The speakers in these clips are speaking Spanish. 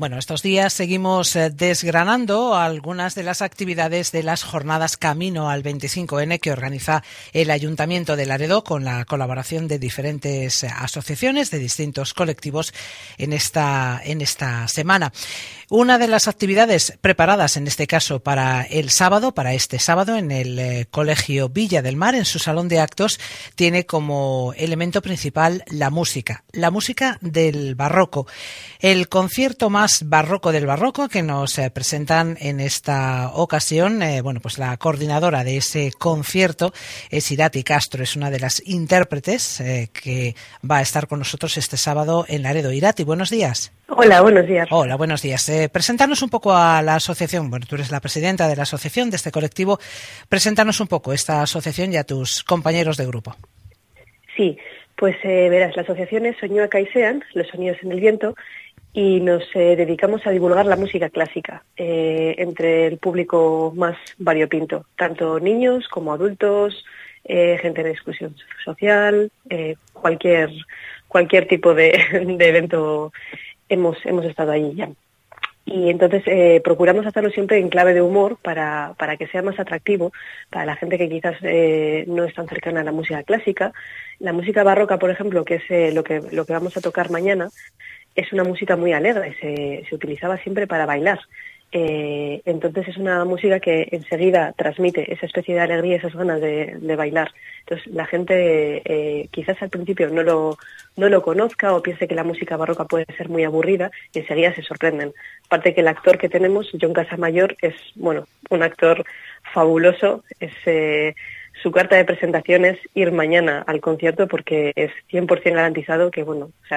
Bueno, estos días seguimos desgranando algunas de las actividades de las jornadas Camino al 25N que organiza el Ayuntamiento de Laredo con la colaboración de diferentes asociaciones de distintos colectivos en esta semana. Una de las actividades preparadas en este caso para este sábado en el Colegio Villa del Mar, en su salón de actos, tiene como elemento principal la música del barroco. El concierto más barroco del barroco que nos presentan en esta ocasión, pues la coordinadora de ese concierto es Irati Castro, es una de las intérpretes que va a estar con nosotros este sábado en Laredo. Irati, buenos días. Hola, buenos días. Hola, buenos días. Presentarnos un poco a la asociación. Bueno, tú eres la presidenta de la asociación, de este colectivo. Preséntanos un poco esta asociación y a tus compañeros de grupo. Sí, pues verás, la asociación es Soñua Caisean, Los Sonidos en el Viento, y nos dedicamos a divulgar la música clásica entre el público más variopinto, tanto niños como adultos, gente en exclusión social, cualquier tipo de evento hemos estado ahí ya. Y entonces procuramos hacerlo siempre en clave de humor para que sea más atractivo para la gente que quizás no es tan cercana a la música clásica. La música barroca, por ejemplo, que es lo que vamos a tocar mañana, es una música muy alegre, se utilizaba siempre para bailar. Entonces es una música que enseguida transmite esa especie de alegría y esas ganas de bailar. Entonces la gente quizás al principio no lo conozca o piense que la música barroca puede ser muy aburrida y enseguida se sorprenden. Aparte que el actor que tenemos, John Casamayor, es un actor fabuloso. Su carta de presentación es ir mañana al concierto porque es 100% garantizado que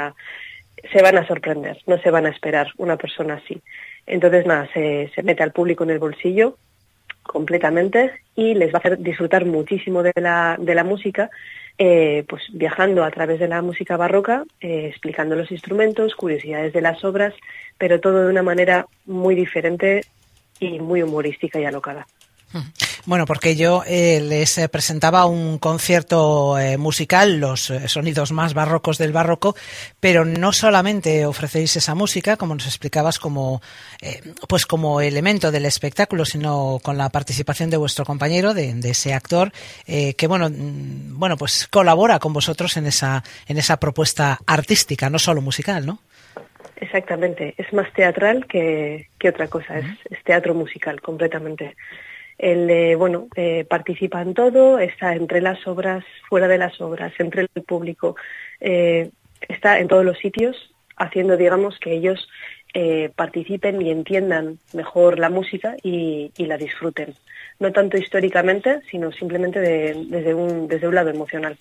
se van a sorprender, no se van a esperar una persona así. Entonces, se mete al público en el bolsillo completamente y les va a hacer disfrutar muchísimo de la música, pues viajando a través de la música barroca, explicando los instrumentos, curiosidades de las obras, pero todo de una manera muy diferente y muy humorística y alocada. Bueno, porque yo les presentaba un concierto musical, los sonidos más barrocos del barroco, pero no solamente ofrecéis esa música, como nos explicabas, como elemento del espectáculo, sino con la participación de vuestro compañero, de ese actor, que pues colabora con vosotros en esa propuesta artística, no solo musical, ¿no? Exactamente, es más teatral que otra cosa, es teatro musical completamente. Él participa en todo, está entre las obras, fuera de las obras, entre el público, está en todos los sitios, haciendo, digamos, que ellos participen y entiendan mejor la música y la disfruten. No tanto históricamente, sino simplemente desde un lado emocional.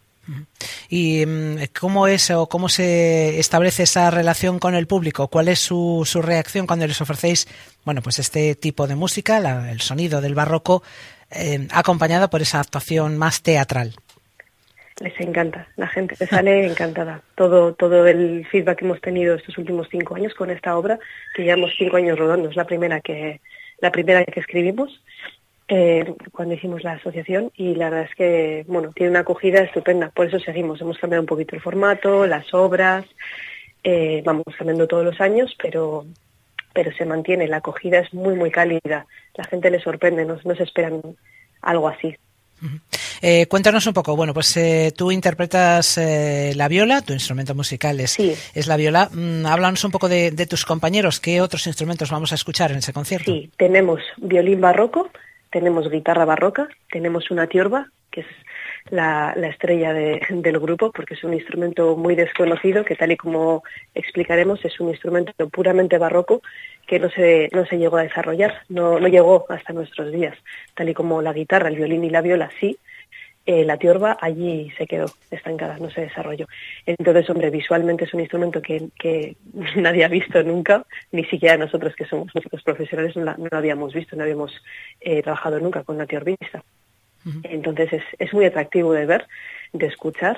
¿Y cómo es o cómo se establece esa relación con el público? ¿Cuál es su reacción cuando les ofrecéis este tipo de música, el sonido del barroco, acompañado por esa actuación más teatral? Les encanta, la gente sale encantada. Todo el feedback que hemos tenido estos últimos 5 años con esta obra, que llevamos 5 años rodando, es la primera que escribimos cuando hicimos la asociación, y la verdad es que tiene una acogida estupenda. Por eso seguimos, hemos cambiado un poquito el formato, las obras, vamos cambiando todos los años, pero se mantiene, la acogida es muy muy cálida, la gente le sorprende, no se esperan algo así. Cuéntanos un poco, tú interpretas la viola, tu instrumento musical es la viola. Háblanos un poco de tus compañeros, ¿qué otros instrumentos vamos a escuchar en ese concierto? Sí, tenemos violín barroco, tenemos guitarra barroca, tenemos una tiorba, que es la estrella del grupo, porque es un instrumento muy desconocido, que tal y como explicaremos es un instrumento puramente barroco que no se llegó a desarrollar, no llegó hasta nuestros días, tal y como la guitarra, el violín y la viola sí. La tiorba allí se quedó estancada, no se desarrolló. Entonces, visualmente es un instrumento que nadie ha visto nunca, ni siquiera nosotros que somos nosotros profesionales no lo habíamos visto, no habíamos trabajado nunca con una tiorbista. Uh-huh. Entonces es muy atractivo de ver, de escuchar,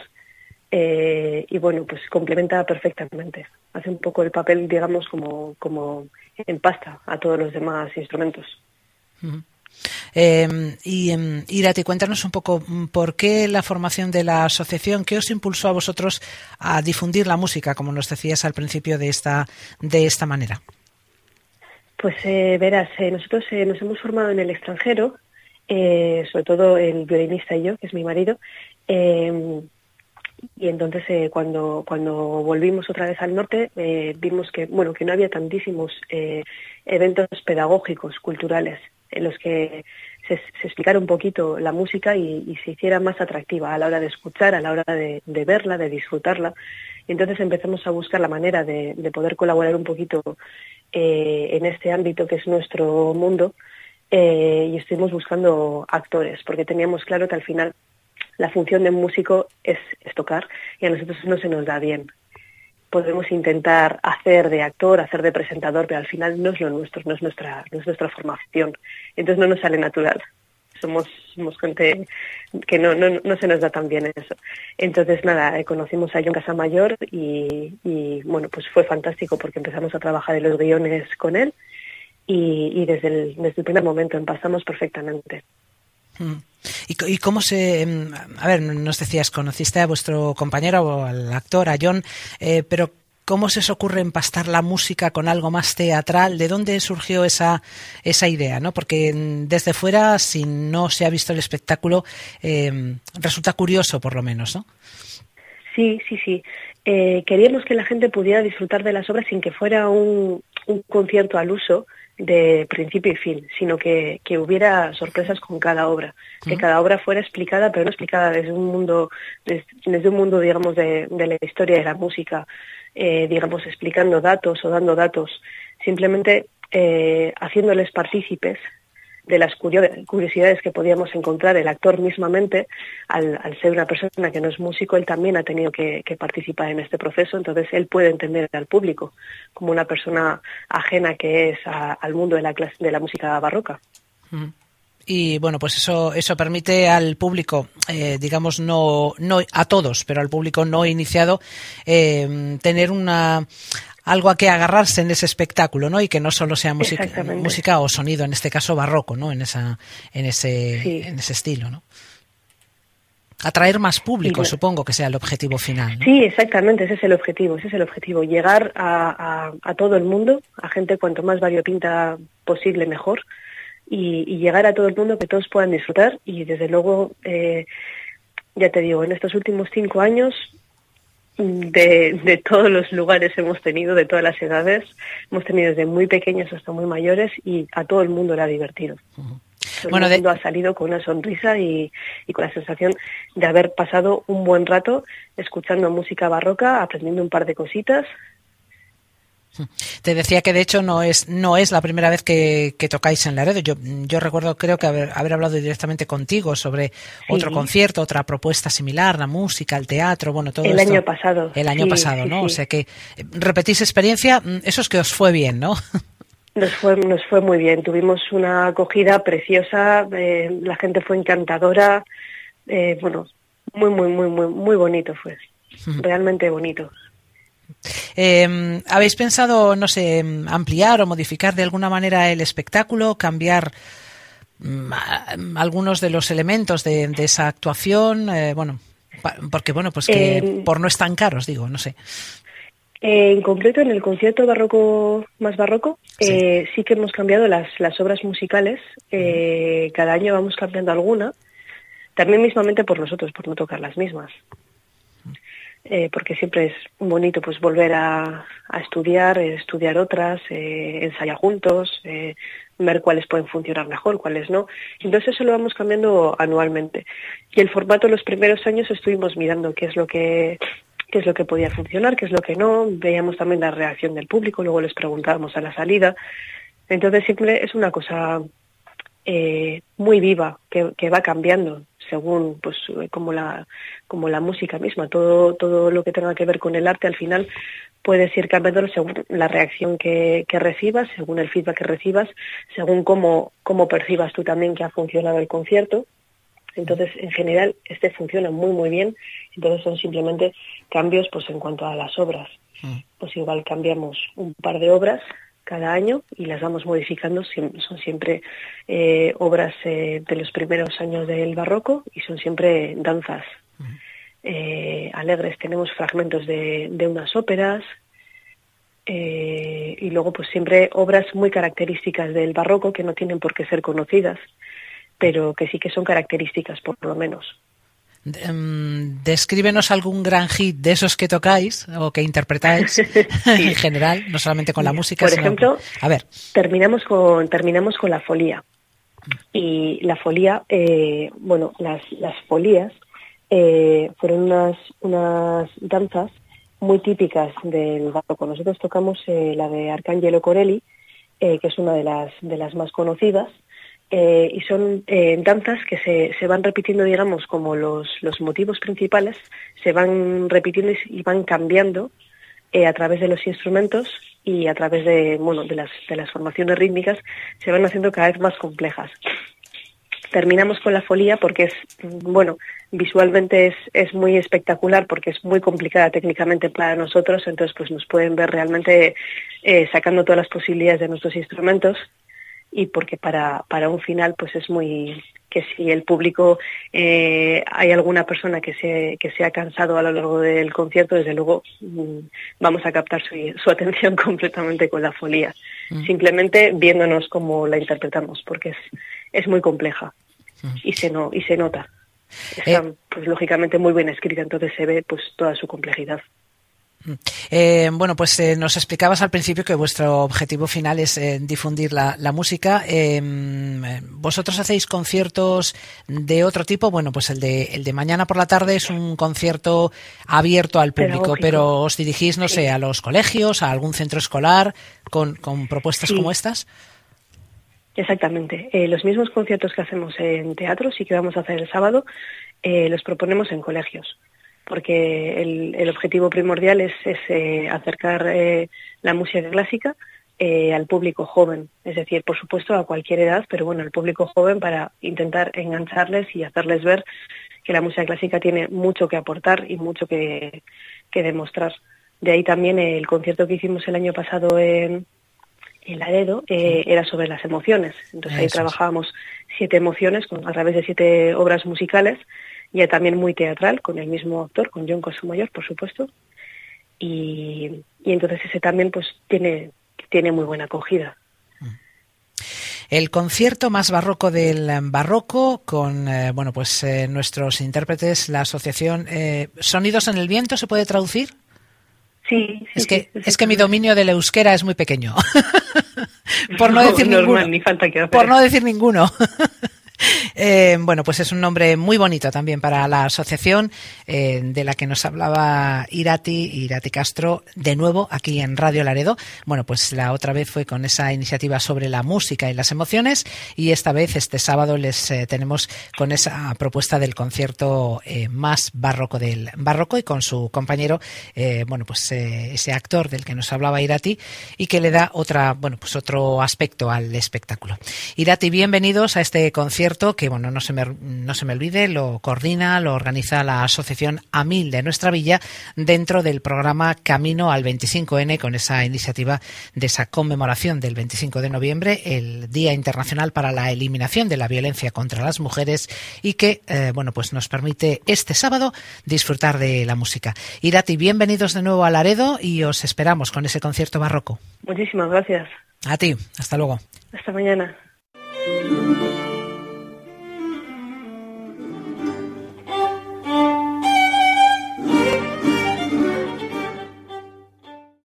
y pues complementa perfectamente. Hace un poco el papel, digamos, como en pasta a todos los demás instrumentos. Uh-huh. Irati, cuéntanos un poco por qué la formación de la asociación, qué os impulsó a vosotros a difundir la música, como nos decías al principio, de esta manera. Pues verás, nosotros nos hemos formado en el extranjero, sobre todo el violinista y yo, que es mi marido, y entonces cuando volvimos otra vez al norte vimos que no había tantísimos eventos pedagógicos, culturales, en los que se explicara un poquito la música y se hiciera más atractiva a la hora de escuchar, a la hora de verla, de disfrutarla. Y entonces empezamos a buscar la manera de poder colaborar un poquito en este ámbito que es nuestro mundo, y estuvimos buscando actores, porque teníamos claro que al final la función de músico es tocar, y a nosotros no se nos da bien. Podemos intentar hacer de actor, hacer de presentador, pero al final no es lo nuestro, no es nuestra formación. Entonces no nos sale natural. Somos gente que no se nos da tan bien eso. Entonces nada, conocimos a John Casamayor y bueno, pues fue fantástico porque empezamos a trabajar en los guiones con él y desde el primer momento empezamos perfectamente. ¿Y cómo a ver, nos decías, conociste a vuestro compañero, o al actor, a John, pero ¿cómo se os ocurre empastar la música con algo más teatral? ¿De dónde surgió esa idea, ¿no? Porque desde fuera, si no se ha visto el espectáculo, resulta curioso, por lo menos, ¿no? Sí. Queríamos que la gente pudiera disfrutar de las obras sin que fuera un concierto al uso de principio y fin, sino que hubiera sorpresas con cada obra, que cada obra fuera explicada, pero no explicada desde un mundo, digamos, de la historia de la música, digamos, explicando datos o dando datos, simplemente haciéndoles partícipes de las curiosidades que podíamos encontrar. El actor mismamente, al ser una persona que no es músico, él también ha tenido que participar en este proceso, entonces él puede entender al público como una persona ajena que es al mundo de la música barroca. Y bueno, pues eso permite al público, digamos, no a todos, pero al público no iniciado, tener algo a que agarrarse en ese espectáculo, ¿no? Y que no solo sea música o sonido, en este caso barroco, ¿no? En ese estilo, ¿no? Atraer más público, supongo que sea el objetivo final, ¿no? Sí, exactamente, ese es el objetivo, llegar a todo el mundo, a gente cuanto más variopinta posible mejor, y llegar a todo el mundo, que todos puedan disfrutar. Y desde luego, ya te digo, en estos últimos 5 años, de todos los lugares hemos tenido, de todas las edades, hemos tenido desde muy pequeños hasta muy mayores, y a todo el mundo le ha divertido. Todo el mundo ha salido con una sonrisa y con la sensación de haber pasado un buen rato escuchando música barroca, aprendiendo un par de cositas. Te decía que de hecho no es la primera vez que tocáis en Laredo. Yo recuerdo, creo que haber hablado directamente contigo sobre otro concierto, otra propuesta similar, la música, el teatro, bueno, todo esto. El año pasado. El año pasado, ¿no? Sí. O sea que repetís experiencia, eso es que os fue bien, ¿no? Nos fue muy bien, tuvimos una acogida preciosa, la gente fue encantadora, bueno, muy bonito fue, realmente bonito. ¿Habéis pensado, no sé, ampliar o modificar de alguna manera el espectáculo, cambiar algunos de los elementos de esa actuación? Bueno, porque bueno, pues que por no estar caros, digo, no sé. En concreto, en el concierto barroco más barroco, sí que hemos cambiado las obras musicales. Cada año vamos cambiando alguna, también mismamente por nosotros, por no tocar las mismas. Porque siempre es bonito pues volver a estudiar otras, ensayar juntos, ver cuáles pueden funcionar mejor, cuáles no. Entonces eso lo vamos cambiando anualmente. Y el formato, los primeros años estuvimos mirando qué es lo que podía funcionar, qué es lo que no. Veíamos también la reacción del público, luego les preguntábamos a la salida. Entonces siempre es una cosa muy viva, que va cambiando según pues como la música misma. Todo lo que tenga que ver con el arte al final puedes ir cambiando según la reacción que recibas, según el feedback que recibas, según cómo percibas tú también que ha funcionado el concierto. Entonces, en general, funciona muy bien. Entonces son simplemente cambios pues en cuanto a las obras. Pues igual cambiamos un par de obras, cada año y las vamos modificando. Son siempre obras de los primeros años del barroco y son siempre danzas alegres. Tenemos fragmentos de unas óperas y luego pues siempre obras muy características del barroco que no tienen por qué ser conocidas, pero que sí que son características por lo menos. Descríbenos algún gran hit de esos que tocáis o que interpretáis en general, no solamente con la música. Por ejemplo, a ver, terminamos con la folía. Y la folía, las folías fueron unas danzas muy típicas del barroco. Nosotros tocamos la de Arcangelo Corelli, que es una de las más conocidas. Y son danzas que se van repitiendo, digamos, como los motivos principales, se van repitiendo y van cambiando a través de los instrumentos y a través de las formaciones rítmicas, se van haciendo cada vez más complejas. Terminamos con la folía porque visualmente es muy espectacular, porque es muy complicada técnicamente para nosotros, entonces pues nos pueden ver realmente sacando todas las posibilidades de nuestros instrumentos. Y porque para un final pues es muy que si el público hay alguna persona que se ha cansado a lo largo del concierto, desde luego vamos a captar su atención completamente con la folía, simplemente viéndonos cómo la interpretamos, porque es muy compleja y se nota. Está pues lógicamente muy bien escrita, entonces se ve pues toda su complejidad. Nos explicabas al principio que vuestro objetivo final es difundir la música. ¿Vosotros hacéis conciertos de otro tipo? Bueno, pues el de mañana por la tarde es un concierto abierto al público, pero os dirigís, no sé, a los colegios, a algún centro escolar con propuestas como estas. Exactamente. Los mismos conciertos que hacemos en teatro, sí que vamos a hacer el sábado, los proponemos en colegios, porque el objetivo primordial es acercar la música clásica al público joven, es decir, por supuesto a cualquier edad, pero bueno, al público joven, para intentar engancharles y hacerles ver que la música clásica tiene mucho que aportar y mucho que demostrar. De ahí también el concierto que hicimos el año pasado en Laredo era sobre las emociones, entonces ahí trabajábamos 7 emociones a través de 7 obras musicales, ya también muy teatral, con el mismo actor, con John Sotomayor, por supuesto, y entonces ese también pues tiene muy buena acogida. El concierto más barroco del barroco, con nuestros intérpretes, la asociación Sonidos en el Viento, ¿se puede traducir? Sí. Es que mi dominio del euskera es muy pequeño. Por no decir ninguno. Ni falta que hacer. Por no decir ninguno. Pues es un nombre muy bonito también para la asociación de la que nos hablaba Irati Castro, de nuevo aquí en Radio Laredo. Bueno, pues la otra vez fue con esa iniciativa sobre la música y las emociones, y esta vez, este sábado, les tenemos con esa propuesta del concierto más barroco del barroco, y con su compañero, ese actor del que nos hablaba Irati, y que le da otro aspecto al espectáculo. Irati, bienvenidos a este concierto que, no se me olvide, lo coordina, lo organiza la asociación AMIL de nuestra villa, dentro del programa Camino al 25N, con esa iniciativa de esa conmemoración del 25 de noviembre, el Día Internacional para la Eliminación de la Violencia contra las Mujeres, y que nos permite este sábado disfrutar de la música. Irati, bienvenidos de nuevo a Laredo, y os esperamos con ese concierto barroco. Muchísimas gracias. A ti, hasta luego. Hasta mañana.